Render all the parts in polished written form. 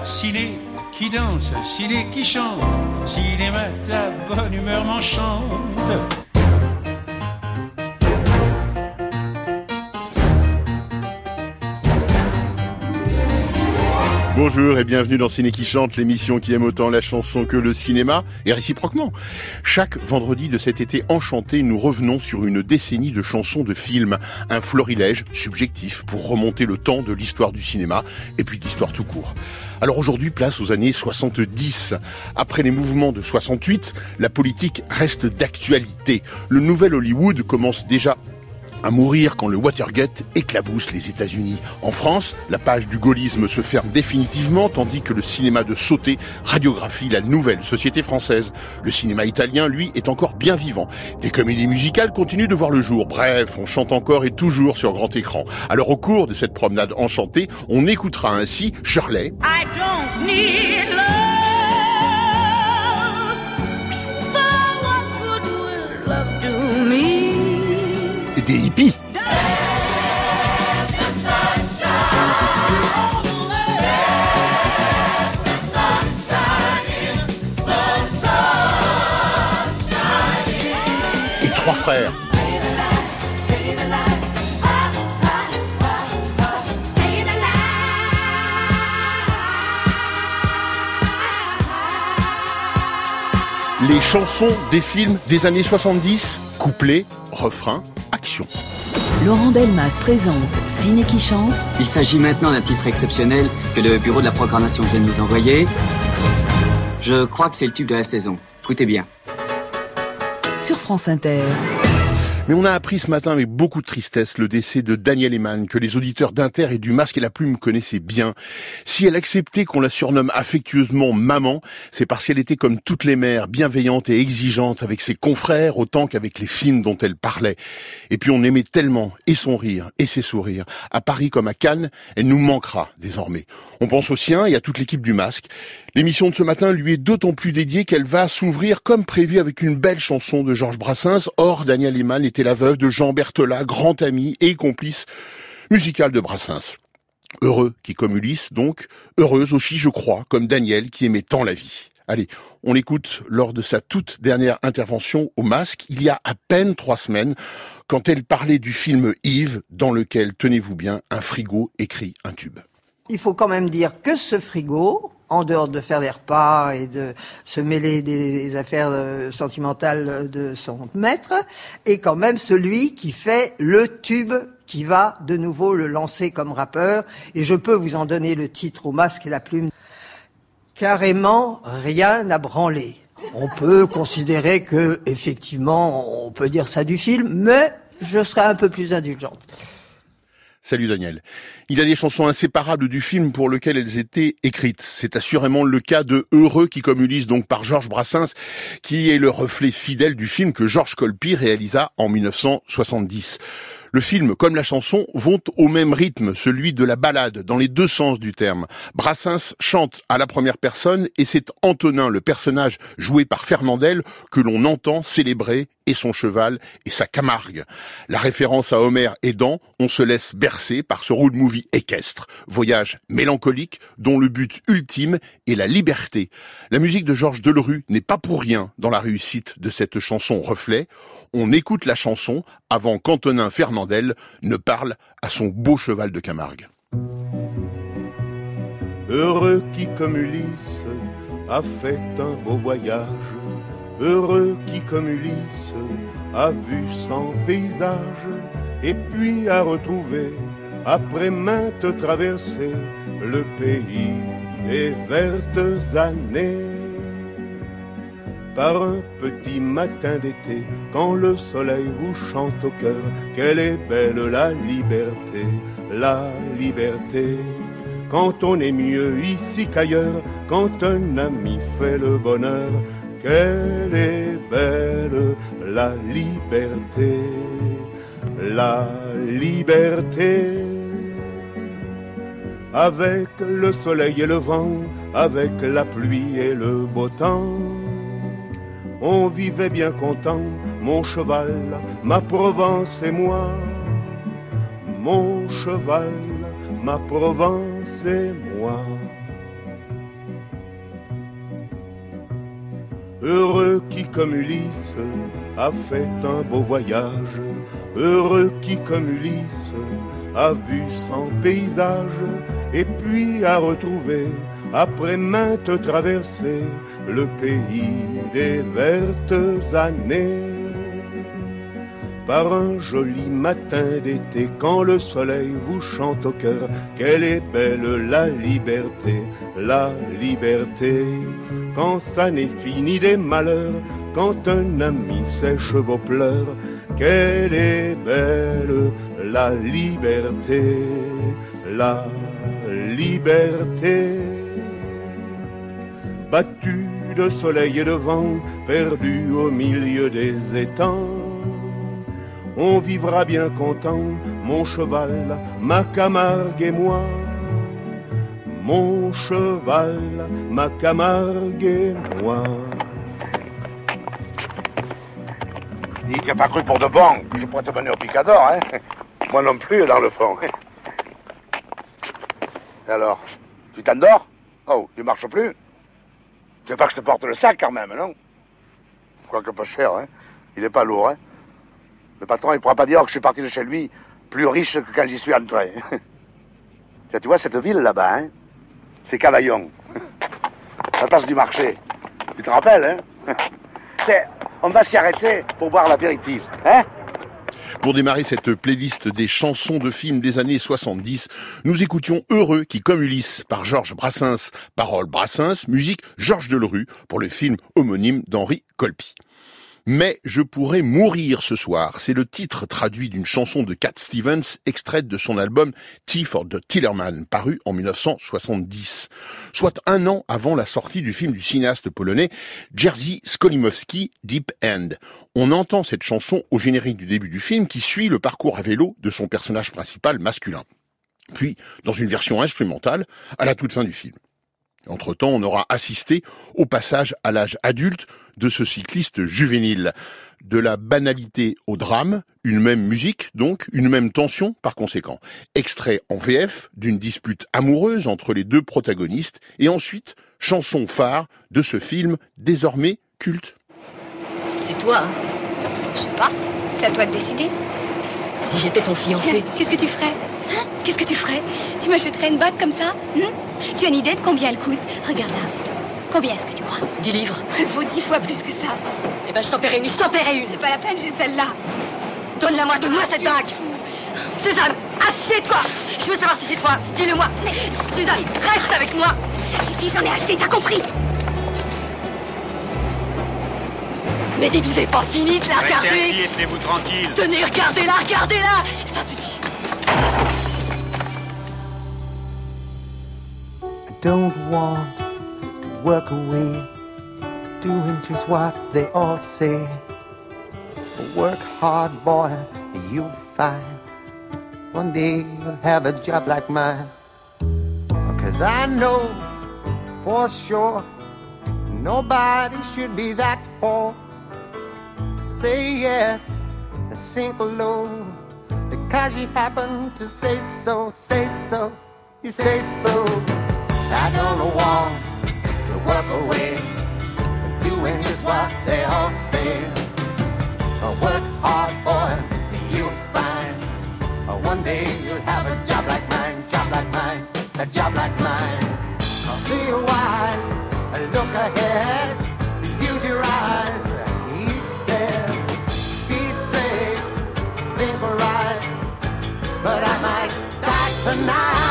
ciné qui danse, ciné qui chante, cinéma ta bonne humeur m'enchante. Bonjour et bienvenue dans Ciné qui chante, l'émission qui aime autant la chanson que le cinéma, et réciproquement. Chaque vendredi de cet été enchanté, nous revenons sur une décennie de chansons de films, un florilège subjectif pour remonter le temps de l'histoire du cinéma et puis de l'histoire tout court. Alors aujourd'hui, place aux années 70. Après les mouvements de 68, la politique reste d'actualité. Le nouvel Hollywood commence déjà à mourir quand le Watergate éclabousse les États-Unis. En France, la page du gaullisme se ferme définitivement, tandis que le cinéma de Sauté radiographie la nouvelle société française. Le cinéma italien, lui, est encore bien vivant. Des comédies musicales continuent de voir le jour. Bref, on chante encore et toujours sur grand écran. Alors au cours de cette promenade enchantée, on écoutera ainsi Shirley. I don't need love. So what would love do me? Des hippies. Et trois frères. Les chansons des films des années 70, couplets, refrains, action. Laurent Delmas présente Ciné qui chante. Il s'agit maintenant d'un titre exceptionnel que le bureau de la programmation vient de nous envoyer. Je crois que c'est le tube de la saison. Écoutez bien. Sur France Inter. Mais on a appris ce matin avec beaucoup de tristesse le décès de Danielle Eman, que les auditeurs d'Inter et du Masque et la Plume connaissaient bien. Si elle acceptait qu'on la surnomme affectueusement maman, c'est parce qu'elle était comme toutes les mères, bienveillante et exigeante avec ses confrères autant qu'avec les films dont elle parlait. Et puis on aimait tellement, et son rire, et ses sourires. À Paris comme à Cannes, elle nous manquera désormais. On pense au sien et à toute l'équipe du Masque. L'émission de ce matin lui est d'autant plus dédiée qu'elle va s'ouvrir comme prévu avec une belle chanson de Georges Brassens. Or, Danielle Eman était la veuve de Jean Berthelat, grand ami et complice musical de Brassens. Heureux qui comme Ulysse, donc, heureuse aussi, je crois, comme Danielle qui aimait tant la vie. Allez, on l'écoute lors de sa toute dernière intervention au Masque, il y a à peine 3 semaines, quand elle parlait du film Yves, dans lequel, tenez-vous bien, un frigo écrit un tube. Il faut quand même dire que ce frigo, en dehors de faire les repas et de se mêler des affaires sentimentales de son maître, est quand même celui qui fait le tube qui va de nouveau le lancer comme rappeur. Et je peux vous en donner le titre au Masque et la Plume. Carrément, rien n'a branlé. On peut considérer que, effectivement, on peut dire ça du film, mais je serai un peu plus indulgente. Salut Daniel. Il y a des chansons inséparables du film pour lesquelles elles étaient écrites. C'est assurément le cas de Heureux qui comme Ulysse, donc par Georges Brassens, qui est le reflet fidèle du film que Georges Colpi réalisa en 1970. Le film, comme la chanson, vont au même rythme, celui de la ballade, dans les deux sens du terme. Brassens chante à la première personne et c'est Antonin, le personnage joué par Fernandel, que l'on entend célébrer, et son cheval et sa Camargue. La référence à Homère aidant, on se laisse bercer par ce road movie équestre. Voyage mélancolique dont le but ultime est la liberté. La musique de Georges Delerue n'est pas pour rien dans la réussite de cette chanson reflet. On écoute la chanson avant qu'Antonin Fernandel ne parle à son beau cheval de Camargue. Heureux qui comme Ulysse a fait un beau voyage. Heureux qui comme Ulysse a vu son paysage et puis a retrouvé après maintes traversées le pays des vertes années. Par un petit matin d'été, quand le soleil vous chante au cœur, quelle est belle la liberté, la liberté. Quand on est mieux ici qu'ailleurs, quand un ami fait le bonheur, quelle est belle la liberté, la liberté. Avec le soleil et le vent, avec la pluie et le beau temps, on vivait bien content, mon cheval, ma Provence et moi. Mon cheval, ma Provence et moi. Heureux qui comme Ulysse a fait un beau voyage, heureux qui comme Ulysse a vu 100 paysages, et puis a retrouvé, après maintes traversées, le pays des vertes années. Par un joli matin d'été, quand le soleil vous chante au cœur, quelle est belle la liberté, la liberté. Quand ça n'est fini des malheurs, quand un ami sèche vos pleurs, quelle est belle la liberté, la liberté. Battu de soleil et de vent, perdu au milieu des étangs, on vivra bien content, mon cheval, ma Camargue et moi. Mon cheval, ma Camargue et moi. Dis, tu n'as pas cru pour de bon que je pourrais te mener au picador, hein? Moi non plus, dans le fond. Et alors, tu t'endors? Oh, tu marches plus? Tu veux pas que je te porte le sac quand même, non? Quoique pas cher, hein? Il est pas lourd, hein? Le patron, il pourra pas dire que je suis parti de chez lui plus riche que quand j'y suis entré. Tiens, tu vois cette ville là-bas, hein? C'est Cavaillon. La place du marché. Tu te rappelles, hein? Tiens, on va s'y arrêter pour boire l'apéritif, hein? Pour démarrer cette playlist des chansons de films des années 70, nous écoutions Heureux qui comme Ulysse par Georges Brassens, paroles Brassens, musique Georges Delerue pour le film homonyme d'Henri Colpi. Mais je pourrais mourir ce soir, c'est le titre traduit d'une chanson de Cat Stevens, extraite de son album Tea for the Tillerman, paru en 1970, soit un an avant la sortie du film du cinéaste polonais Jerzy Skolimowski, Deep End. On entend cette chanson au générique du début du film qui suit le parcours à vélo de son personnage principal masculin. Puis, dans une version instrumentale, à la toute fin du film. Entre-temps, on aura assisté au passage à l'âge adulte de ce cycliste juvénile. De la banalité au drame, une même musique, donc, une même tension par conséquent. Extrait en VF d'une dispute amoureuse entre les deux protagonistes et ensuite, chanson phare de ce film désormais culte. C'est toi, hein? Je sais pas, c'est à toi de décider. Si j'étais ton fiancé... Qu'est-ce que tu ferais? Hein? Qu'est-ce que tu ferais? Tu m'achèterais une bague comme ça? Tu as une idée de combien elle coûte? Regarde là. Combien est-ce que tu crois? 10 livres. Elle vaut 10 fois plus que ça. Eh ben, je t'en paierai une, C'est pas la peine, j'ai celle-là. Donne-la-moi cette bague. Suzanne, assieds-toi. Je veux savoir si c'est toi. Dis-le-moi. Suzanne, reste avec moi. Ça suffit, j'en ai assez, t'as compris? Mais dites, vous avez pas fini de la regarder? Restez assis, tenez-vous tranquille. Tenez, regardez-la. Ça suffit. I don't want to work away, doing just what they all say. But work hard, boy, and you'll find one day you'll have a job like mine. 'Cause I know for sure nobody should be that poor. Say yes, and sink low, because you happen to say so, you say so. I don't want to work away, doing just what they all say. Work hard, boy, you'll find one day you'll have a job like mine, a job like mine. Be wise, look ahead, use your eyes, he said. Be straight, think right, but I might die tonight.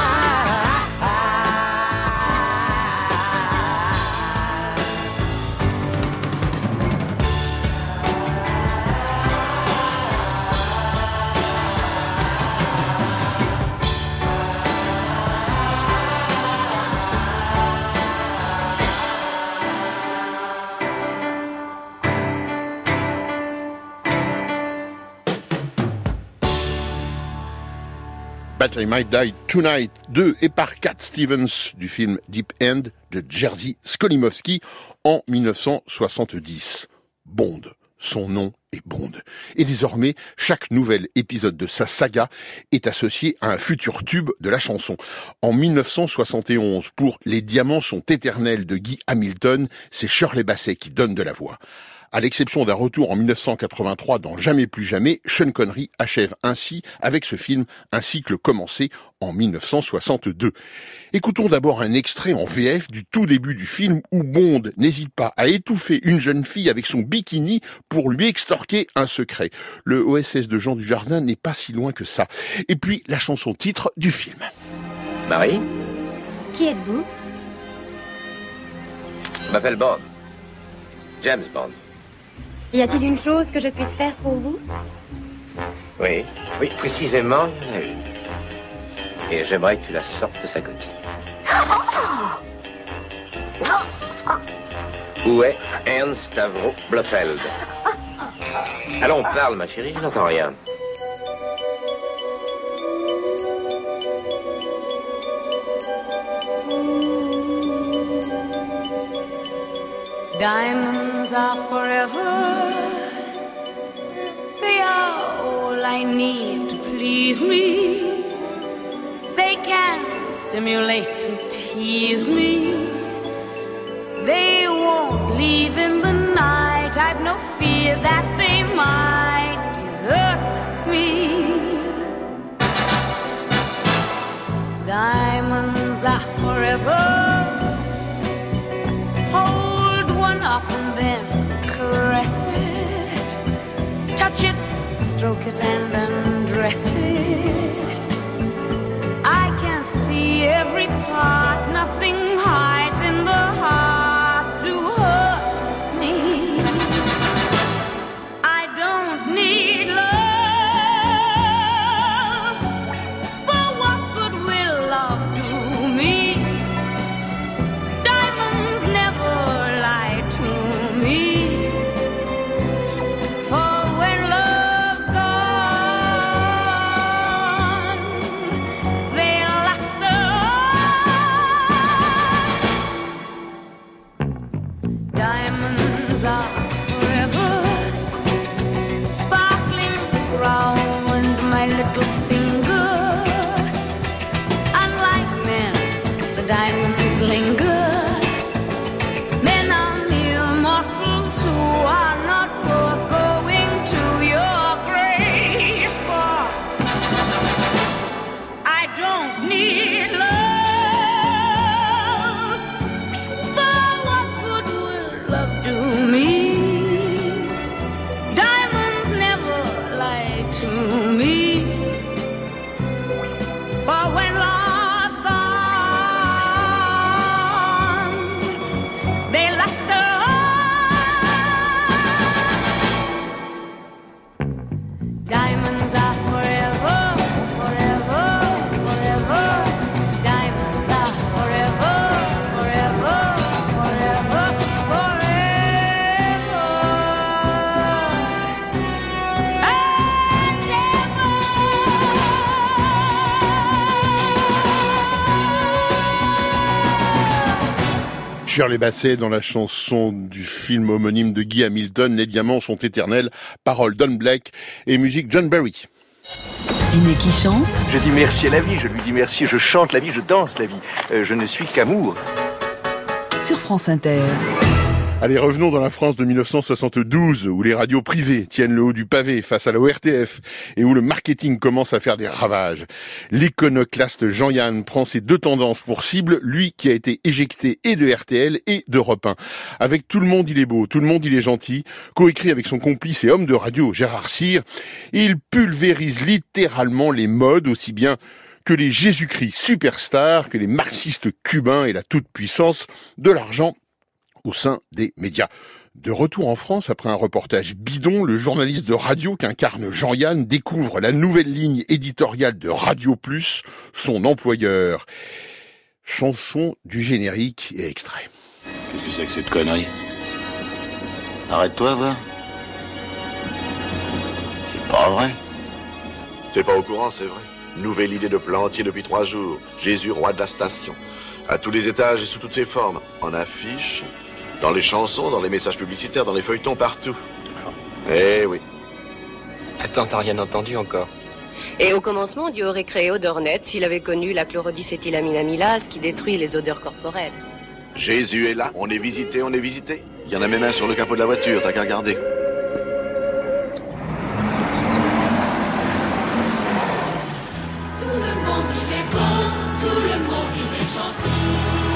But I Might Die Tonight de et par Cat Stevens du film Deep End de Jerzy Skolimowski en 1970. Bond, son nom et Bond. Et désormais, chaque nouvel épisode de sa saga est associé à un futur tube de la chanson. En 1971, pour Les Diamants sont éternels de Guy Hamilton, c'est Shirley Bassey qui donne de la voix. À l'exception d'un retour en 1983 dans Jamais plus jamais, Sean Connery achève ainsi, avec ce film, un cycle commencé en 1962. Écoutons d'abord un extrait en VF du tout début du film où Bond n'hésite pas à étouffer une jeune fille avec son bikini pour lui extorquer un secret. Le OSS de Jean Dujardin n'est pas si loin que ça. Et puis la chanson titre du film. Marie ? Qui êtes-vous? Je m'appelle Bond. James Bond. Y a-t-il une chose que je puisse faire pour vous? Oui, précisément, il y en a une. Et j'aimerais que tu la sortes de sa coquille. Où est Ernst Stavro Blofeld? Allons, parle, ma chérie, je n'entends rien. Diamonds are forever. They are all I need to please me. They can stimulate and tease me. They won't leave in the night. I've no fear that they might desert me. Diamonds are forever. Up and then caress it, touch it, stroke it and undress it. I can see every part, nothing hides in the heart to hurt me. I don't need love, for what good will love do me? Diamonds never diamonds linger. Men are mere mortals who are not worth going to your grave for. I don't need love, for what good will love do me? Diamonds never lie to me, for when love's gone, Shirley Bassey dans la chanson du film homonyme de Guy Hamilton, Les Diamants sont éternels, paroles Don Black et musique John Barry. Ciné qui chante. Je dis merci à la vie, je lui dis merci, je chante la vie, je danse la vie. Je ne suis qu'amour. Sur France Inter. Allez, revenons dans la France de 1972, où les radios privées tiennent le haut du pavé face à la ORTF et où le marketing commence à faire des ravages. L'iconoclaste Jean-Yann prend ses deux tendances pour cible, lui qui a été éjecté et de RTL et d'Europe 1. Avec Tout le monde il est beau, tout le monde il est gentil, coécrit avec son complice et homme de radio Gérard Cyr, il pulvérise littéralement les modes aussi bien que les Jésus-Christ superstars, que les marxistes cubains et la toute-puissance de l'argent au sein des médias. De retour en France, après un reportage bidon, le journaliste de radio qu'incarne Jean-Yann découvre la nouvelle ligne éditoriale de Radio Plus, son employeur. Chanson du générique et extrait. Qu'est-ce que c'est que cette connerie? Arrête-toi, va. C'est pas vrai. T'es pas au courant, c'est vrai. Nouvelle idée de plantier depuis 3 jours. Jésus, roi de la station. À tous les étages et sous toutes ses formes. En affiches, dans les chansons, dans les messages publicitaires, dans les feuilletons, partout. Eh oui. Attends, t'as rien entendu encore? Et au commencement, Dieu aurait créé Odornet s'il avait connu la chlorodicétylamine amylase qui détruit les odeurs corporelles. Jésus est là, on est visité, on est visité. Il y en a même un sur le capot de la voiture, t'as qu'à regarder. Tout le monde il est beau, tout le monde il est gentil.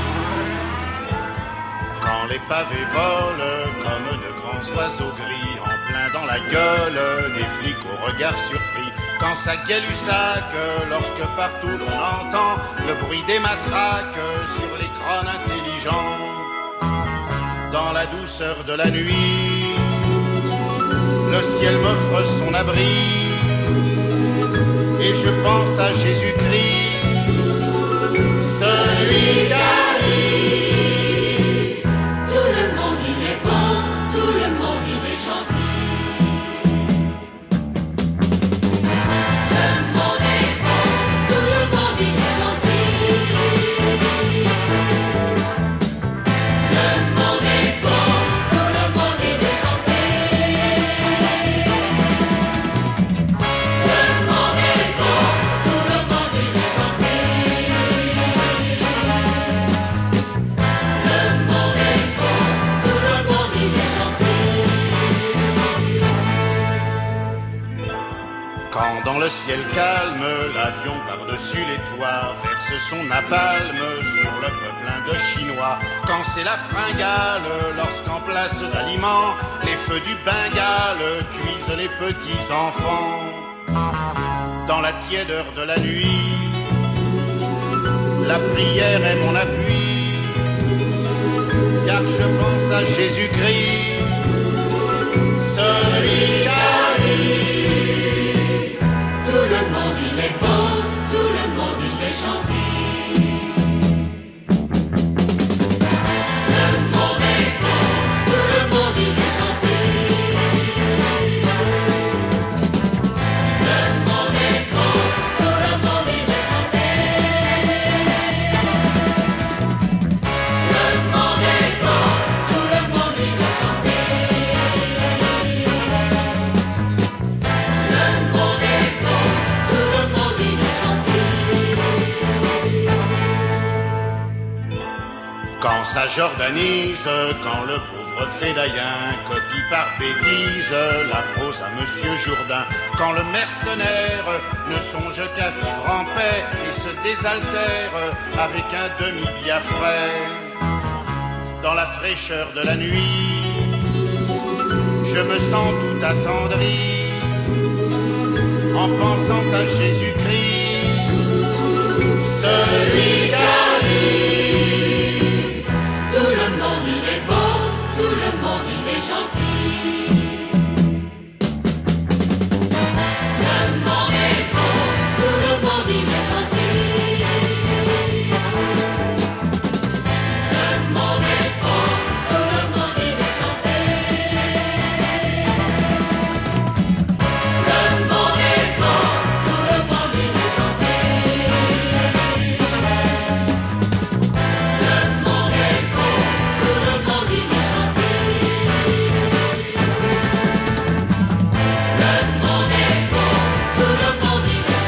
Quand les pavés volent comme de grands oiseaux gris, en plein dans la gueule des flics au regard surpris. Quand ça Gay-Lussac, lorsque partout l'on entend le bruit des matraques sur les crânes intelligents. Dans la douceur de la nuit, le ciel m'offre son abri, et je pense à Jésus-Christ, celui qu'a dit. Tout le monde il est beau, tout le monde il est gentil. Le monde est beau, tout le monde il est gentil. Le monde est beau, tout le monde il est gentil. Le monde est beau, tout le monde il est gentil. Le monde est beau, tout le monde il est gentil. Quand dans le ciel calme, l'avion par-dessus les toits verse son napalm sur le peuple indo-chinois. Quand c'est la fringale, lorsqu'en place d'aliments, les feux du Bengale cuisent les petits enfants. Dans la tiédeur de la nuit, la prière est mon appui, car je pense à Jésus-Christ, celui qu'a dit. Tout le monde il est beau, tout le monde il est gentil. Le monde est beau, tout le monde il est gentil. Le monde est beau, tout le monde il est gentil. Le monde est beau, tout le monde il est gentil. Le monde est beau, tout le monde il est gentil. Quand ça jordanise, quand le pauvre fédaïen copie par bêtise la prose à Monsieur Jourdain, quand le mercenaire ne songe qu'à vivre en paix et se désaltère avec un demi-biafrais. Dans la fraîcheur de la nuit, je me sens tout attendri en pensant à Jésus-Christ, celui qu'a dit. Tout le monde il est beau, tout le monde il est gentil. Le monde est beau, tout le monde il est gentil. Le monde est beau, tout le monde il est gentil. Le monde est beau, tout le monde il est gentil. Le monde est beau, tout le monde il est gentil. Le monde est beau, tout le monde il est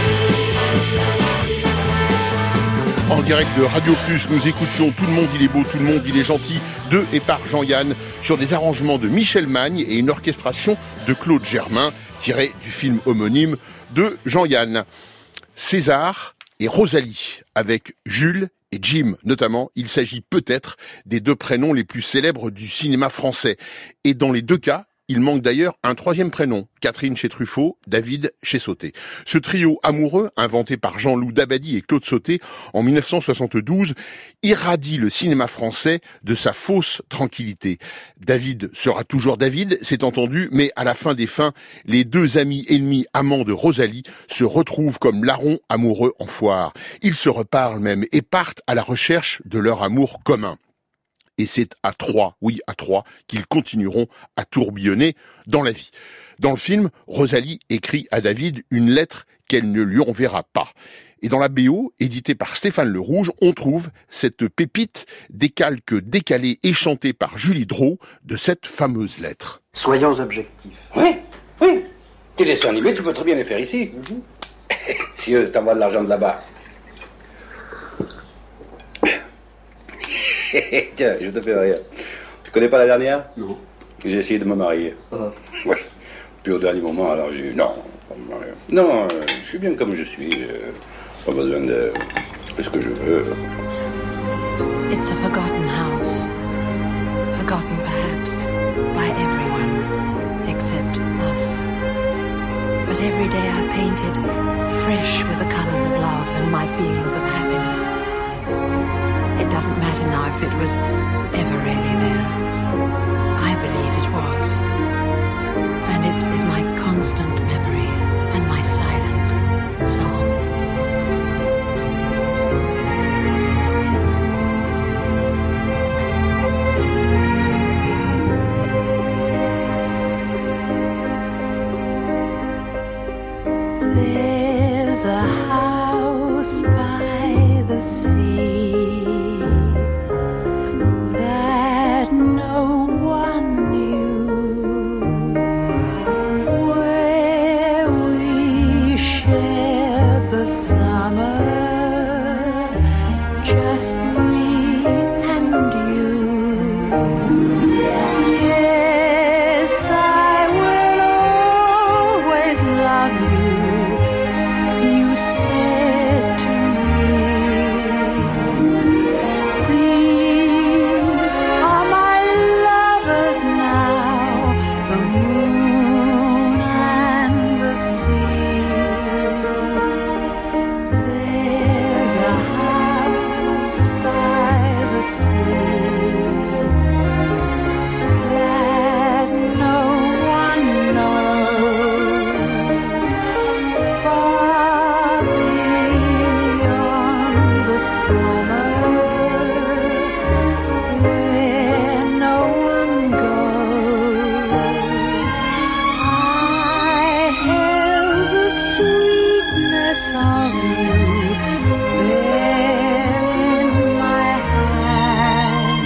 gentil. En direct de Radio Plus, nous écoutions Tout le monde il est beau, tout le monde il est gentil, de et par Jean-Yann, sur des arrangements de Michel Magne et une orchestration de Claude Germain, tiré du film homonyme de Jean-Yann. César et Rosalie, avec Jules et Jim notamment. Il s'agit peut-être des deux prénoms les plus célèbres du cinéma français. Et dans les deux cas, il manque d'ailleurs un troisième prénom, Catherine chez Truffaut, David chez Sauté. Ce trio amoureux, inventé par Jean-Loup Dabadi et Claude Sauté en 1972, irradie le cinéma français de sa fausse tranquillité. David sera toujours David, c'est entendu, mais à la fin des fins, les deux amis ennemis amants de Rosalie se retrouvent comme larrons amoureux en foire. Ils se reparlent même et partent à la recherche de leur amour commun. Et c'est à trois, oui à trois, qu'ils continueront à tourbillonner dans la vie. Dans le film, Rosalie écrit à David une lettre qu'elle ne lui enverra pas. Et dans la BO, éditée par Stéphane Le Rouge, on trouve cette pépite des calques décalés et chantés par Julie Drault de cette fameuse lettre. Soyons objectifs. Oui. Tes dessins animés, tu peux très bien les faire ici. Si eux t'envoient de l'argent de là-bas. Tiens, je te fais rire. Tu connais pas la dernière? Non. J'ai essayé de me marier. Ouais. Puis au dernier moment, alors j'ai dit non. Non, je suis bien comme je suis. Pas besoin de ce que je veux. It's a forgotten house. Forgotten perhaps by everyone except us. But every day I painted fresh with the colors of love and my feelings of happiness. It doesn't matter now if it was ever really there. I believe it was. And it is my constant memory and my silent song. There's a house by the sea that no one knew, where we shared the summer, just me and you. Yes, I will always love you. You said to me, these are my lovers now, the moon and the sea. There's a house by the sea that no one knows, far beyond the summer, where no one goes. I held the sweetness of you there in my hand.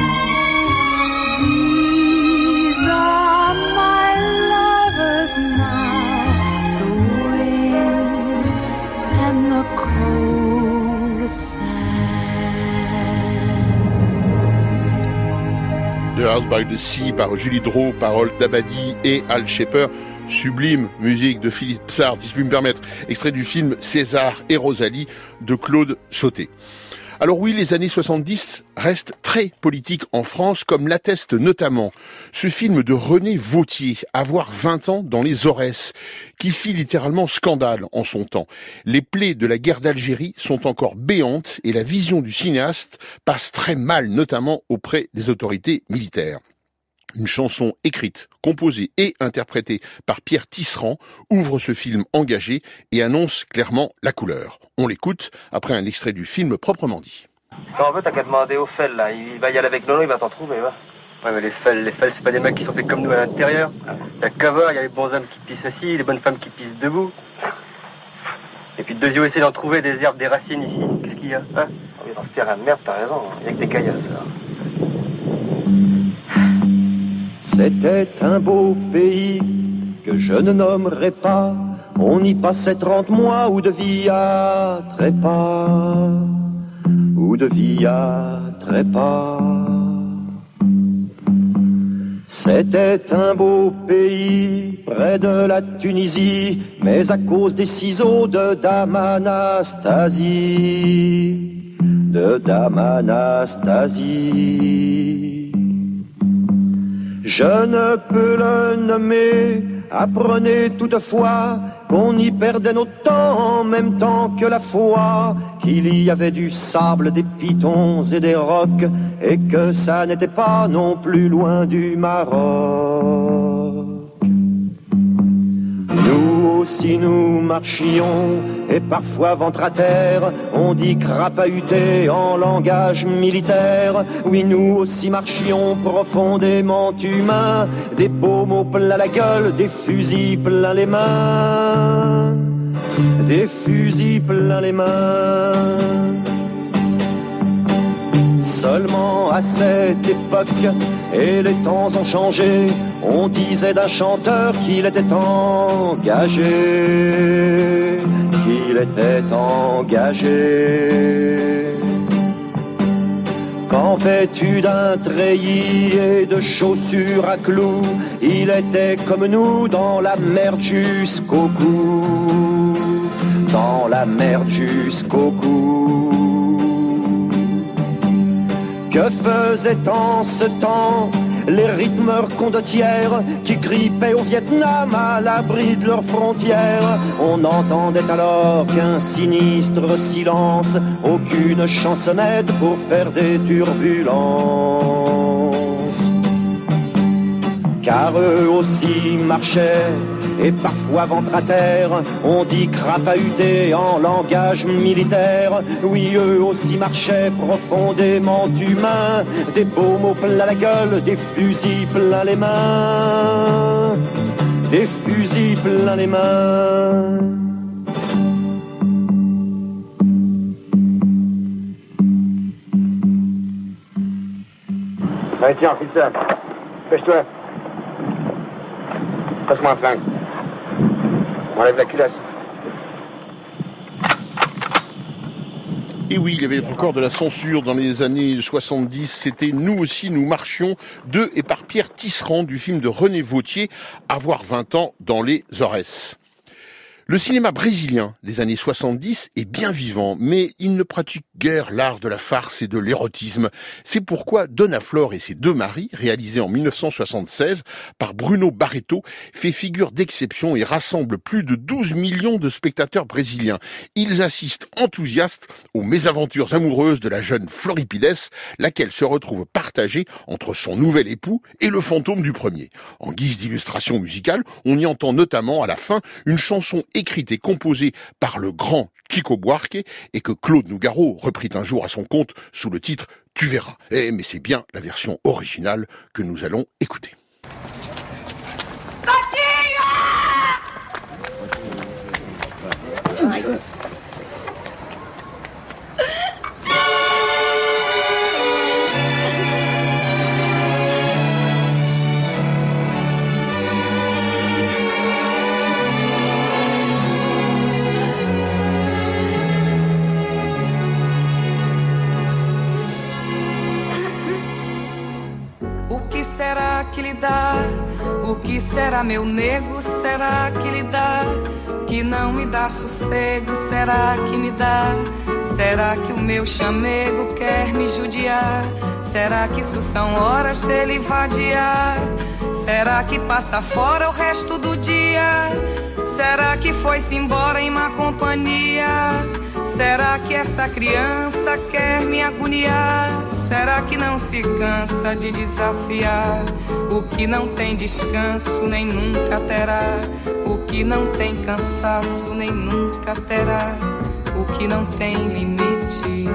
These are my lovers now, the wind and the cold sand. The House by the Sea par Julie Drault, paroles d'Abadi et Al Shepper. Sublime musique de Philippe Sard, si je puis me permettre. Extrait du film César et Rosalie de Claude Sauté. Alors oui, les années 70 restent très politiques en France, comme l'atteste notamment ce film de René Vauthier, Avoir 20 ans dans les Aurès, qui fit littéralement scandale en son temps. Les plaies de la guerre d'Algérie sont encore béantes et la vision du cinéaste passe très mal, notamment auprès des autorités militaires. Une chanson écrite, composée et interprétée par Pierre Tisserand ouvre ce film engagé et annonce clairement la couleur. On l'écoute après un extrait du film proprement dit. Si t'en veux, t'as qu'à demander au Fel, là. Il va y aller avec Nono, il va t'en trouver, va. Ouais, mais les Fel, c'est pas des mecs qui sont faits comme nous à l'intérieur. Y'a qu'à voir, y a les bons hommes qui pissent assis, les bonnes femmes qui pissent debout. Et puis Dezio essaie d'en trouver des herbes, des racines ici. Qu'est-ce qu'il y a, hein? Oui, dans ce terrain de merde, t'as raison. Y'a que des caillasses, là. C'était un beau pays que je ne nommerai pas. On y passait 30 mois ou de vie à trépas, ou de vie à trépas. C'était un beau pays près de la Tunisie, mais à cause des ciseaux de Dame Anastasie, Je ne peux le nommer, apprenez toutefois qu'on y perdait notre temps en même temps que la foi, qu'il y avait du sable, des pitons et des rocs, et que ça n'était pas non plus loin du Maroc. Nous aussi nous marchions, et parfois ventre à terre, on dit crapahuté en langage militaire. Oui, nous aussi marchions profondément humains, des pommeaux plein la gueule, des fusils plein les mains, des fusils plein les mains. Seulement à cette époque, et les temps ont changé, on disait d'un chanteur qu'il était engagé, qu'il était engagé. Quand vêtu d'un treillis et de chaussures à clous, il était comme nous dans la merde jusqu'au cou, dans la merde jusqu'au cou. Que faisaient en ce temps les rythmeurs condottières qui grippaient au Vietnam à l'abri de leurs frontières? On n'entendait alors qu'un sinistre silence, aucune chansonnette pour faire des turbulences. Car eux aussi marchaient, et parfois ventre à terre, on dit crapahuté en langage militaire. Oui, eux aussi marchaient profondément humains, des beaux mots plein la gueule, des fusils plein les mains, des fusils plein les mains. Allez, tiens, file ça. Pêche-toi. Passe-moi un flingue. On enlève la culasse. Et oui, il y avait encore de la censure dans les années 70. C'était Nous aussi, nous marchions de et par Pierre Tisserand du film de René Vauthier, Avoir 20 ans dans les Aurès. Le cinéma brésilien des années 70 est bien vivant, mais il ne pratique guère l'art de la farce et de l'érotisme. C'est pourquoi Dona Flor et ses deux maris, réalisé en 1976 par Bruno Barreto, fait figure d'exception et rassemble plus de 12 millions de spectateurs brésiliens. Ils assistent enthousiastes aux mésaventures amoureuses de la jeune Floripides, laquelle se retrouve partagée entre son nouvel époux et le fantôme du premier. En guise d'illustration musicale, on y entend notamment à la fin une chanson écrite et composée par le grand Chico Buarque et que Claude Nougaro reprit un jour à son compte sous le titre « Tu verras ». Mais c'est bien la version originale que nous allons écouter. Será que lhe dá? O que será, meu nego? Será que lhe dá? Que não me dá sossego? Será que me dá? Será que o meu chamego quer me judiar? Será que isso são horas dele vadiar? Será que passa fora o resto do dia? Será que foi-se embora em má companhia? Será que essa criança quer me agoniar? Será que não se cansa de desafiar o que não tem descanso nem nunca terá? O que não tem cansaço nem nunca terá? O que não tem limite?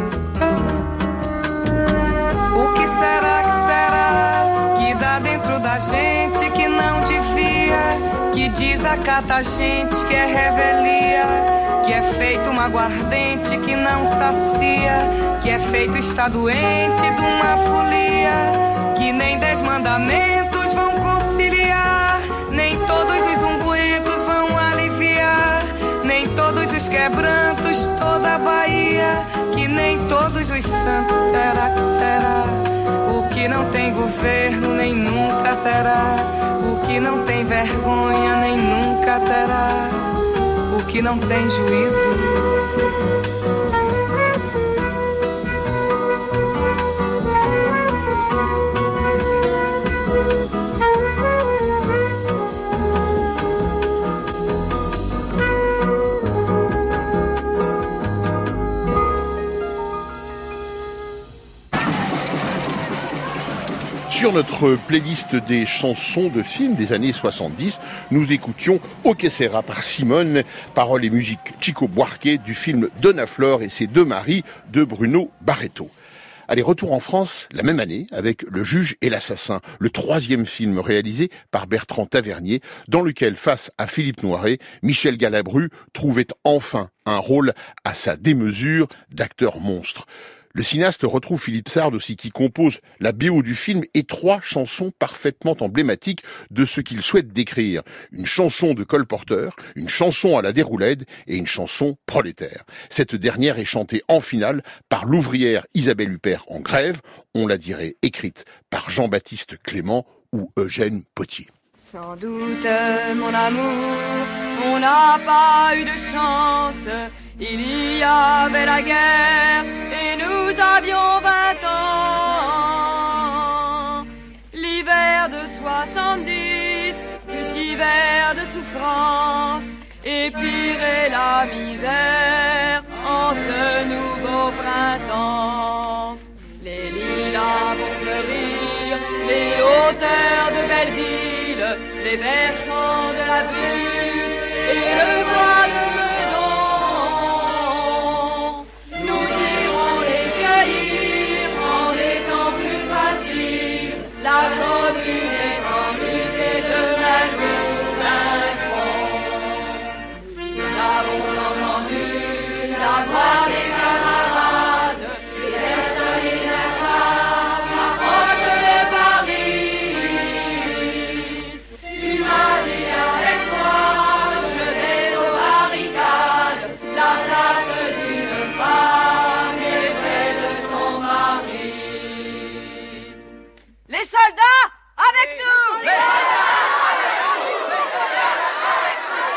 O que será que dá dentro da gente que não devia? Que desacata a gente, que é revelia, que é feito uma aguardente que não sacia, que é feito está doente de uma folia, que nem 10 mandamentos vão conciliar, nem todos os ungüentos vão aliviar, nem todos os quebrantos toda a Bahia, que nem todos os santos será que será? O que não tem governo nem nunca terá, o que não tem vergonha nem nunca terá, o que não tem juízo. Sur notre playlist des chansons de films des années 70, nous écoutions O Que Sera par Simone, paroles et musique Chico Buarque du film Dona Flor et ses deux maris de Bruno Barreto. Allez, retour en France la même année avec Le Juge et l'Assassin, le 3e film réalisé par Bertrand Tavernier, dans lequel, face à Philippe Noiret, Michel Galabru trouvait enfin un rôle à sa démesure d'acteur monstre. Le cinéaste retrouve Philippe Sard aussi, qui compose la BO du film et 3 chansons parfaitement emblématiques de ce qu'il souhaite décrire. Une chanson de colporteur, une chanson à la Déroulède et une chanson prolétaire. Cette dernière est chantée en finale par l'ouvrière Isabelle Huppert en Grève, on la dirait écrite par Jean-Baptiste Clément ou Eugène Potier. Sans doute, mon amour, on n'a pas eu de chance. Il y avait la guerre et nous avions 20 ans. L'hiver de 70 fut hiver de souffrance, et pire est la misère en ce nouveau printemps. Les lilas vont fleurir, les hauteurs de Belleville, les versants de la butte et le bois de Meudon. Nous irons les cueillir en des temps plus faciles. La commune est en lutte et demain nous vaincrons. Nous avons entendu la voix des camarades, les personnes et les infâmes approchent de Paris. Tu m'as dit avec moi, je vais aux barricades, la place d'une femme est près de son mari. Les soldats, avec nous! Les soldats, avec nous! Les soldats, avec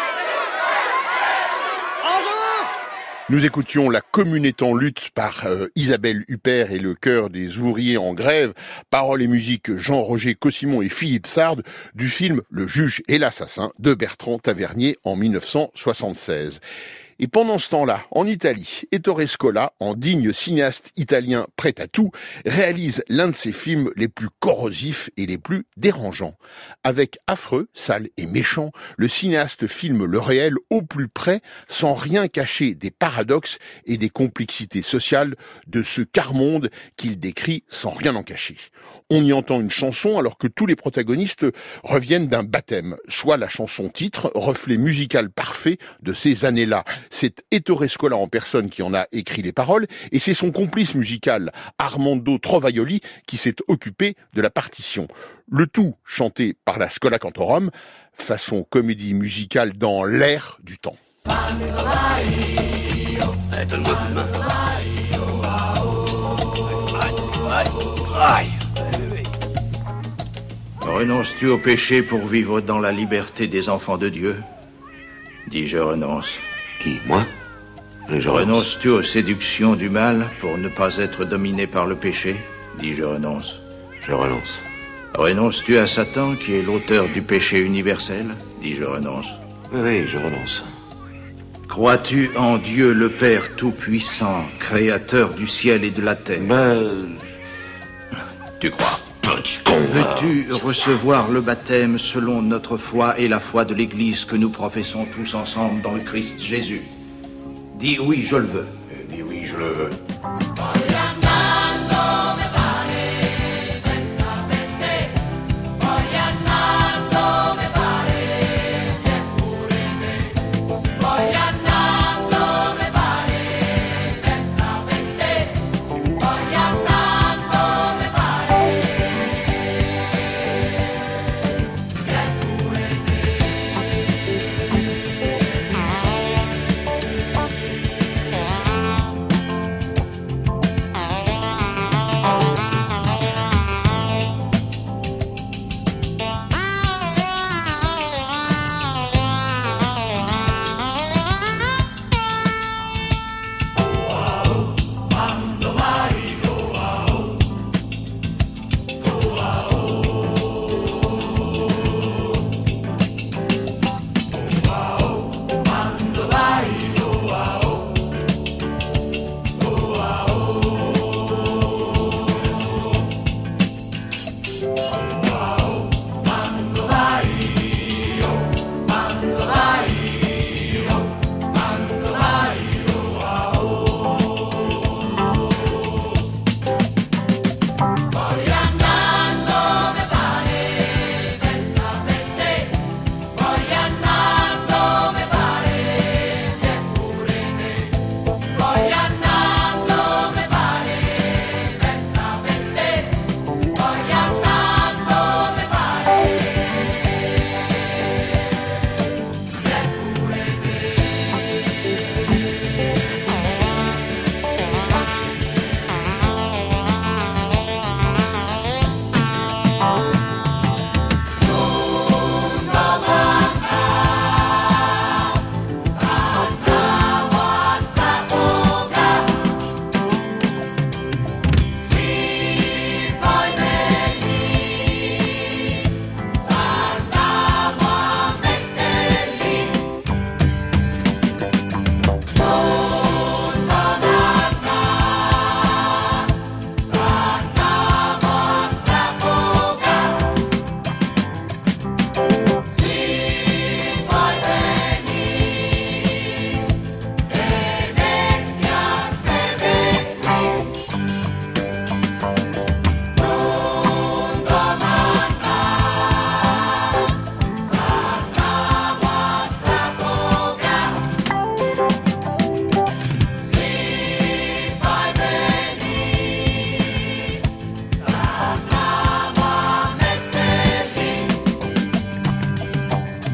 nous! Bonjour! Nous écoutions La Commune est en lutte par Isabelle Huppert et le chœur des ouvriers en grève, paroles et musique Jean-Roger Cossimon et Philippe Sard, du film Le Juge et l'Assassin de Bertrand Tavernier en 1976. Et pendant ce temps-là, en Italie, Ettore Scola, en digne cinéaste italien prêt à tout, réalise l'un de ses films les plus corrosifs et les plus dérangeants. Avec Affreux, sale et méchant, le cinéaste filme le réel au plus près, sans rien cacher des paradoxes et des complexités sociales de ce quart-monde qu'il décrit sans rien en cacher. On y entend une chanson alors que tous les protagonistes reviennent d'un baptême, soit la chanson titre, reflet musical parfait de ces années-là. C'est Ettore Scola en personne qui en a écrit les paroles, et c'est son complice musical, Armando Trovaioli, qui s'est occupé de la partition. Le tout chanté par la Schola Cantorum, façon comédie musicale dans l'air du temps. Allez, donne-moi un coup de main. Aïe. Renonces-tu au péché pour vivre dans la liberté des enfants de Dieu? Dis, je renonce. Qui, moi? Je renonce. Renonces-tu aux séductions du mal pour ne pas être dominé par le péché? Dis, je renonce. Je renonce. Renonces-tu à Satan, qui est l'auteur du péché universel? Dis, je renonce. Oui, je renonce. Crois-tu en Dieu le Père Tout-Puissant, créateur du ciel et de la terre? Tu crois? Petit con. Veux-tu recevoir le baptême selon notre foi et la foi de l'Église que nous professons tous ensemble dans le Christ Jésus? Dis oui, je le veux. Dis oui, je le veux.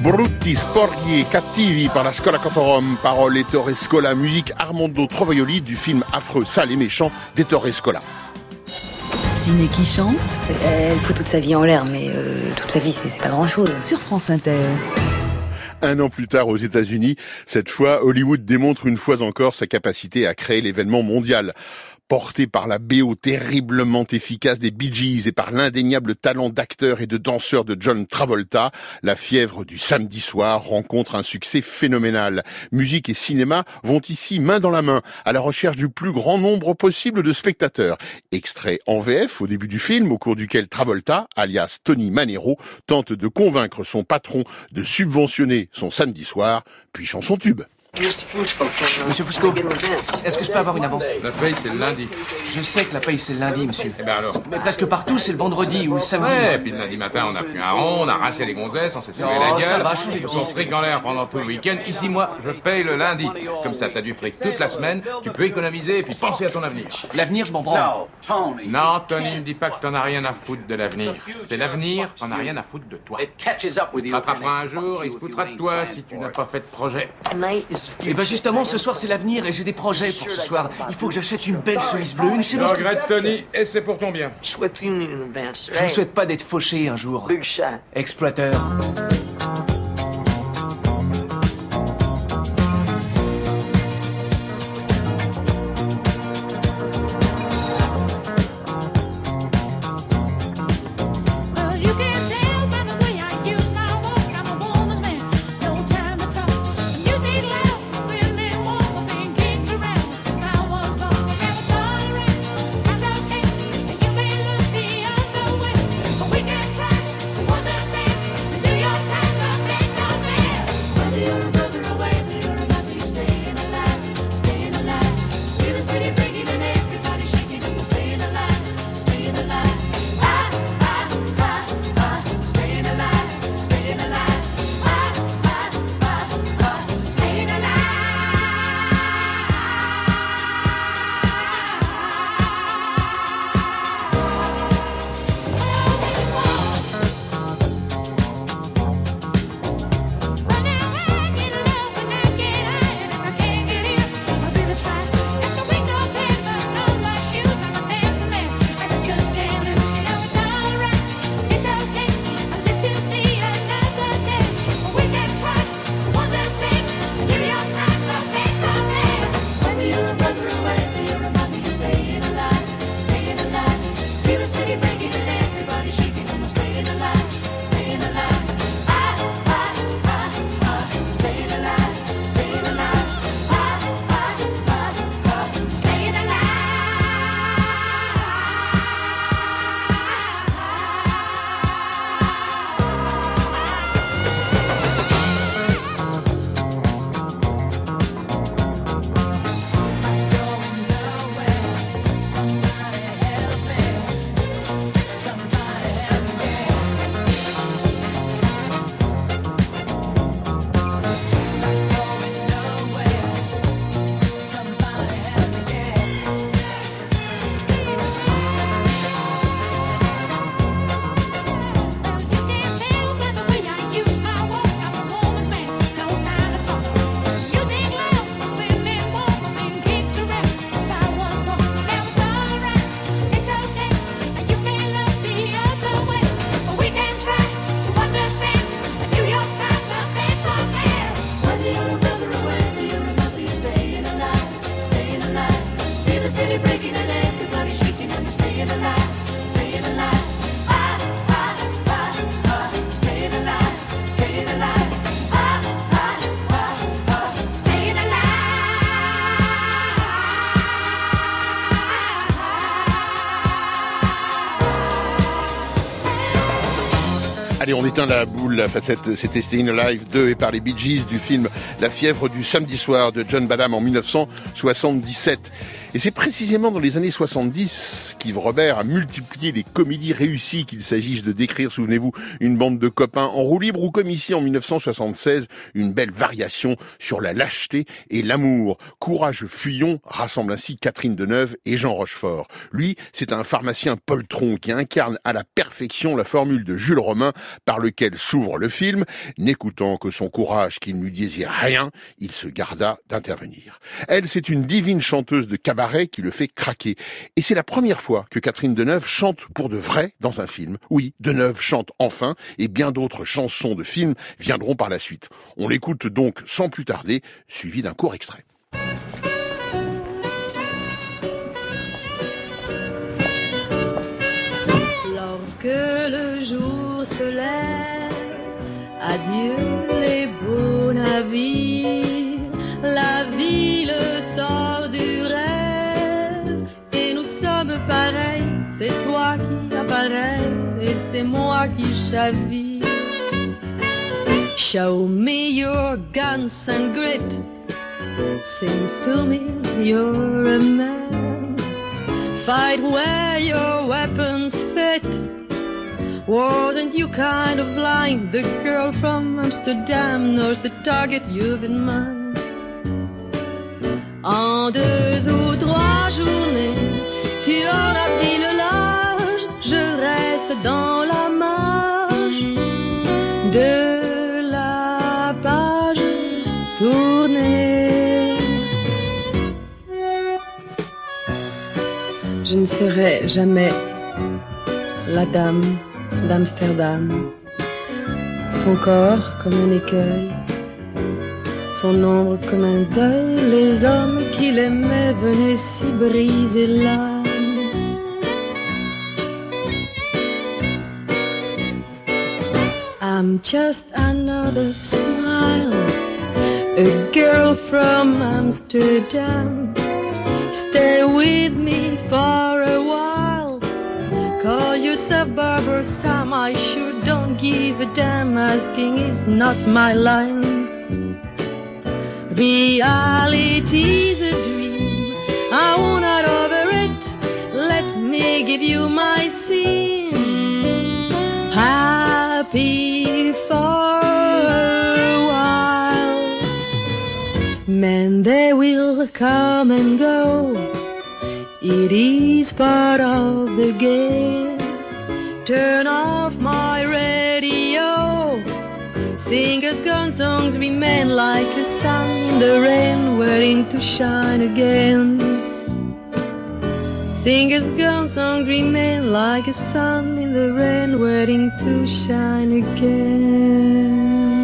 Brutti, sporchi e cattivi par la Scola Cantorum, paroles Ettore Scola, musique Armando Trovaioli du film affreux, sale et méchant d'Ettore Scola. Ciné qui chante. Elle fout toute sa vie en l'air, mais toute sa vie, c'est pas grand-chose. Sur France Inter. Un an plus tard aux États-Unis, cette fois, Hollywood démontre une fois encore sa capacité à créer l'événement mondial. Porté par la BO terriblement efficace des Bee Gees et par l'indéniable talent d'acteur et de danseur de John Travolta, La fièvre du samedi soir rencontre un succès phénoménal. Musique et cinéma vont ici main dans la main, à la recherche du plus grand nombre possible de spectateurs. Extrait en VF au début du film, au cours duquel Travolta, alias Tony Manero, tente de convaincre son patron de subventionner son samedi soir, puis chanson tube. Monsieur Fusco, est-ce que je peux avoir une avance? La paye, c'est le lundi. Je sais que la paye, c'est le lundi, monsieur. Eh ben alors? Mais presque partout, c'est le vendredi ou le samedi. Ouais, et puis le lundi matin, on a pris un rond, on a rincé les gonzesses, on s'est serré la gueule. Ça va, changer de on se fric en l'air pendant tout le week-end. Ici, moi, je paye le lundi. Comme ça, t'as du fric toute la semaine, tu peux économiser et puis penser à ton avenir. L'avenir, je m'en branle. Non, Tony, ne dis pas que t'en as rien à foutre de l'avenir. C'est l'avenir, t'en as rien à foutre de toi. Tu te rattraperas un jour et il se foutra de toi si tu n'as pas fait de projet. Et ben justement, ce soir, c'est l'avenir et j'ai des projets pour ce soir. Il faut que j'achète une belle chemise bleue, une chemise... Je regrette, Tony, et c'est pour ton bien. Je ne souhaite pas d'être fauché un jour. Exploiteur. Allez, on éteint la boule, la facette, c'était Staying Alive 2 et par les Bee Gees du film La fièvre du samedi soir de John Badham en 1977. Et c'est précisément dans les années 70 qu'Yves Robert a multiplié les comédies réussies, qu'il s'agisse de décrire, souvenez-vous, une bande de copains en roue libre ou comme ici en 1976, une belle variation sur la lâcheté et l'amour. Courage Fuyon rassemble ainsi Catherine Deneuve et Jean Rochefort. Lui, c'est un pharmacien poltron qui incarne à la perfection la formule de Jules Romain par lequel s'ouvre le film. N'écoutant que son courage qui ne lui disait rien, il se garda d'intervenir. Elle, c'est une divine chanteuse de cabaret qui le fait craquer. Et c'est la première fois que Catherine Deneuve chante pour de vrai dans un film. Oui, Deneuve chante enfin, et bien d'autres chansons de films viendront par la suite. On l'écoute donc sans plus tarder, suivi d'un court extrait. Lorsque le jour se lève, adieu les beaux navires, la ville sort du rêve et nous sommes pareils, c'est toi qui apparais et c'est moi qui chavire. Show me your guns and grit, seems to me you're a man. Fight where your weapons fit. Wasn't you kind of blind? The girl from Amsterdam knows the target you've in mind. En 2 ou 3 journées, tu auras pris le large. Je reste dans la marge de la page tournée. Je ne serai jamais la dame d'Amsterdam. Son corps comme un écueil, son ombre comme un deuil. Les hommes qu'il aimait venaient s'y briser l'âme. I'm just another smile, a girl from Amsterdam. Stay with me for a while. Call yourself Barbara Sam, I sure don't give a damn. Asking is not my line. Reality's a dream, I won't not over it. Let me give you my scene. Happy for a while. Men, they will come and go. It is part of the game. Turn off my radio. Singers gone, songs remain like a sun in the rain, waiting to shine again. Singers gone, songs remain like a sun in the rain, waiting to shine again.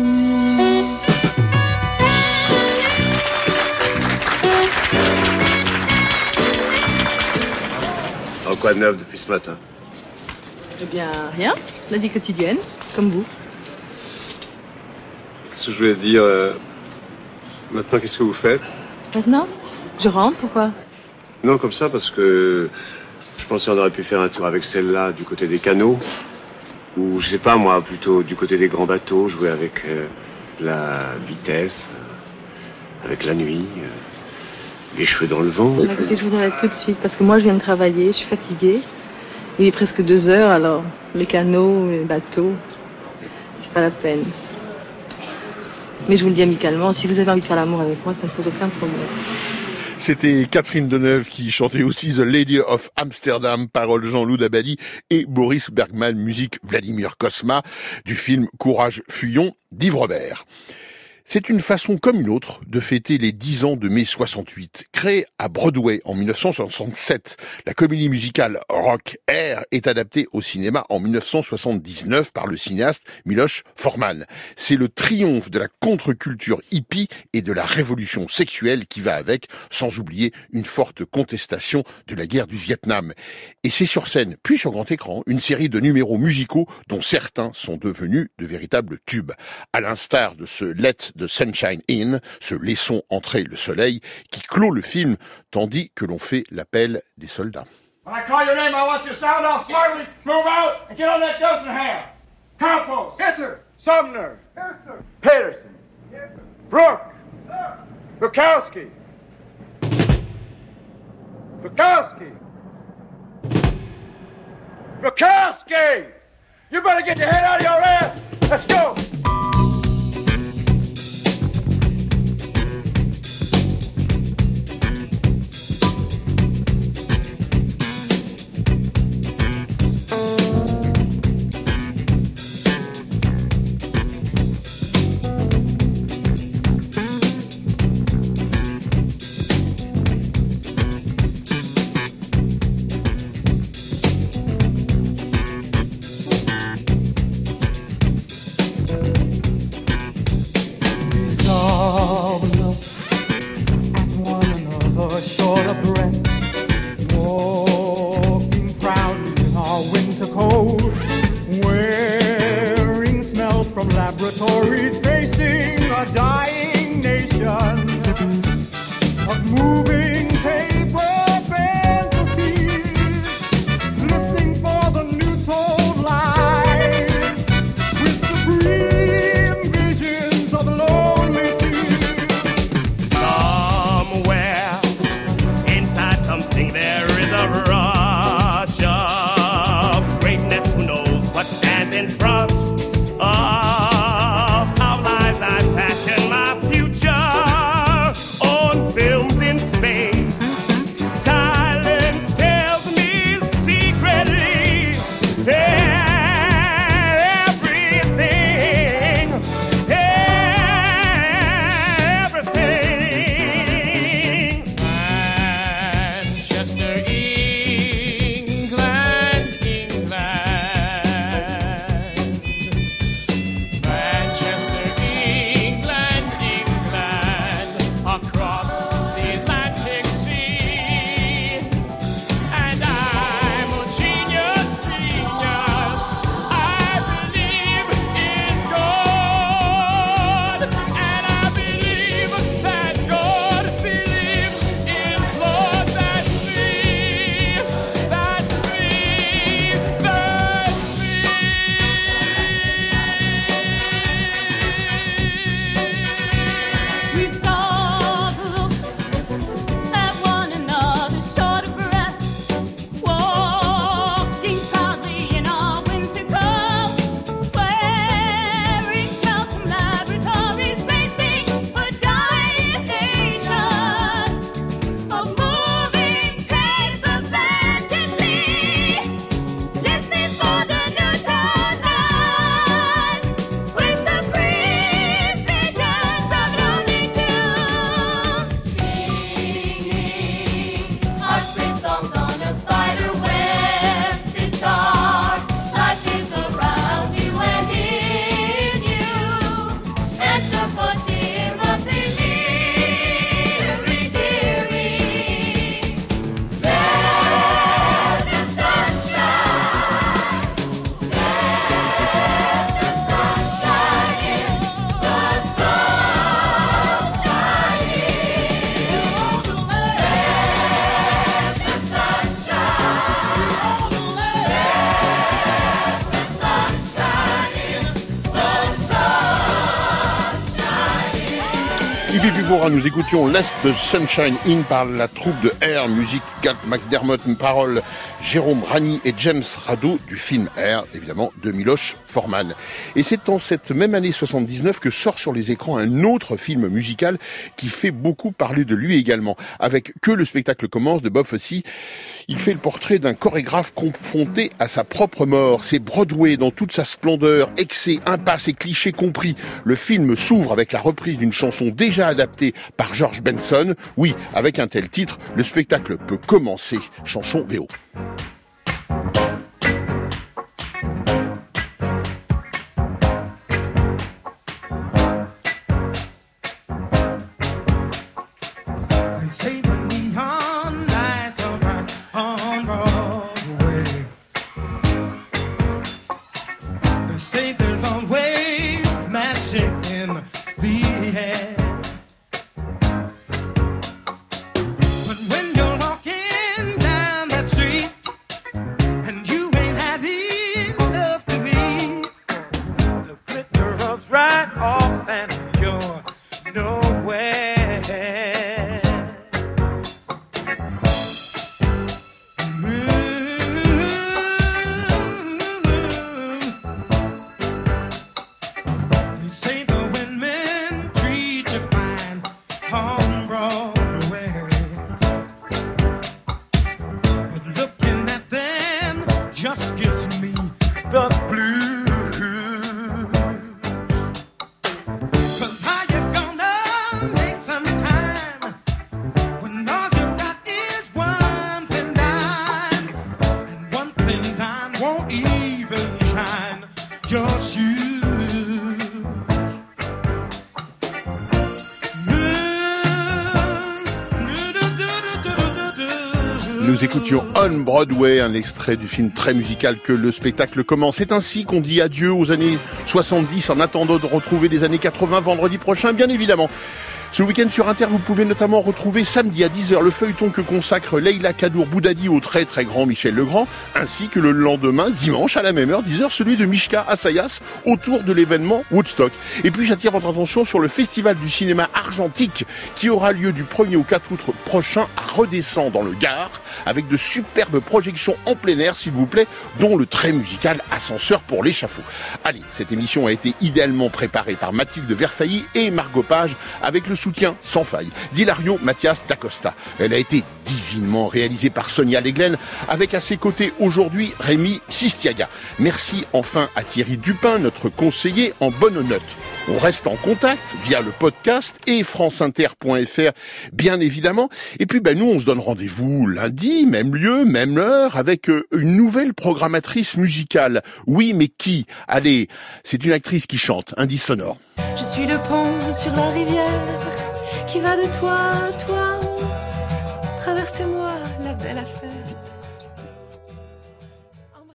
En quoi de neuf depuis ce matin? Eh bien, rien. La vie quotidienne, comme vous. Qu'est-ce que je voulais dire maintenant, qu'est-ce que vous faites? Maintenant? Je rentre, pourquoi? Non, comme ça, parce que je pensais qu'on aurait pu faire un tour avec celle-là du côté des canaux. Ou, je sais pas, moi, plutôt du côté des grands bateaux, jouer avec la vitesse, avec la nuit, les cheveux dans le vent. Écoutez, je vous arrête tout de suite, parce que moi, je viens de travailler, je suis fatiguée. Il est presque 2 heures, alors les canaux, les bateaux, c'est pas la peine. Mais je vous le dis amicalement, si vous avez envie de faire l'amour avec moi, ça ne pose aucun problème. C'était Catherine Deneuve qui chantait aussi The Lady of Amsterdam, paroles Jean-Loup Dabadi et Boris Bergman, musique Vladimir Cosma, du film Courage Fuyon d'Yves Robert. C'est une façon comme une autre de fêter les 10 ans de mai 68. Créée à Broadway en 1967, la comédie musicale Rock Air est adaptée au cinéma en 1979 par le cinéaste Miloš Forman. C'est le triomphe de la contre-culture hippie et de la révolution sexuelle qui va avec, sans oublier une forte contestation de la guerre du Vietnam. Et c'est sur scène, puis sur grand écran, une série de numéros musicaux dont certains sont devenus de véritables tubes. À l'instar de ce Let the Sunshine In, ce Laissons entrer le soleil, qui clôt le film, tandis que l'on fait l'appel des soldats. When I call your name, I want you to sound off smartly, move out, and get on that dose and ham. Compost. Yes, sir. Sumner. Yes, sir. Peterson. Yes, sir. Brooke. Sir. Bukowski. Bukowski! Bukowski! You better get your head out of your ass! Let's go! Laboratories facing a dying nation of moving paper fantasies, listening for the new told lies with supreme visions of lonely tears. Somewhere inside something there is a rush of greatness. Who knows what stands in front of our lives? I fashion my future on films in space. Silence tells me secretly everything, everything. Manchester, England, Manchester, England, across the Atlantic Sea. And I'm a genius. I believe in God, and I believe that God believes in Lord. That's me, that's me, that's We stop, look at one another, short of breath, walking proudly in our winter coat, wearing smells from laboratories, facing a dying nation of moving paper fantasy, listening for the new tone line with supreme visions of lonely tunes, singing our spring songs on a spider web. Sit dark, life is around you and in you. Answer for Timothy Leary, dearie. Let the sun shine. Let the sun shine in. The sun shine in. Let the sun shine. Let the sun shine in. The sun shine in. Hippie Pipora, nous écoutions Let the Sunshine In par la troupe de Air, musique Cat McDermott, paroles Jérôme Rani et James Rado du film Air, évidemment, de Miloš Forman. Et c'est en cette même année 79 que sort sur les écrans un autre film musical qui fait beaucoup parler de lui également. Avec Que le spectacle commence de Bob Fosse, il fait le portrait d'un chorégraphe confronté à sa propre mort. C'est Broadway dans toute sa splendeur, excès, impasse et clichés compris. Le film s'ouvre avec la reprise d'une chanson déjà adaptée par George Benson. Oui, avec un tel titre, le spectacle peut commencer. Chanson VO. They say the neon lights are bright on Broadway. They say there's always magic in the air. But when you're walking down that street and you ain't had enough to eat, the glitter rubs right off and you're nowhere. the blues. 'Cause how you gonna make some time when all you got is one thin dime, and one thin dime won't even shine your shoes. Nous écoutions On Broadway, un extrait du film très musical que le spectacle commence. C'est ainsi qu'on dit adieu aux années 70 en attendant de retrouver les années 80 vendredi prochain, bien évidemment. Ce week-end sur Inter, vous pouvez notamment retrouver samedi à 10h le feuilleton que consacre Leila Kadour Boudadi au très très grand Michel Legrand, ainsi que le lendemain, dimanche à la même heure, 10h, celui de Mishka Assayas autour de l'événement Woodstock. Et puis j'attire votre attention sur le festival du cinéma argentique qui aura lieu du 1er au 4 août prochain à Redescends dans le Gard, avec de superbes projections en plein air, s'il vous plaît, dont le très musical Ascenseur pour l'échafaud. Allez, cette émission a été idéalement préparée par Mathilde Verfailly et Margot Page, avec le soutien sans faille d'Hilario Mathias d'Acosta. Elle a été divinement réalisée par Sonia Leglen, avec à ses côtés aujourd'hui Rémi Sistiaga. Merci enfin à Thierry Dupin, notre conseiller en bonne note. On reste en contact via le podcast et franceinter.fr, bien évidemment. Et puis nous, on se donne rendez-vous lundi, même lieu, même heure, avec une nouvelle programmatrice musicale. Oui, mais qui? Allez, c'est une actrice qui chante, indice sonore. Je suis le pont sur la rivière qui va de toi à toi. Traversez-moi la belle affaire.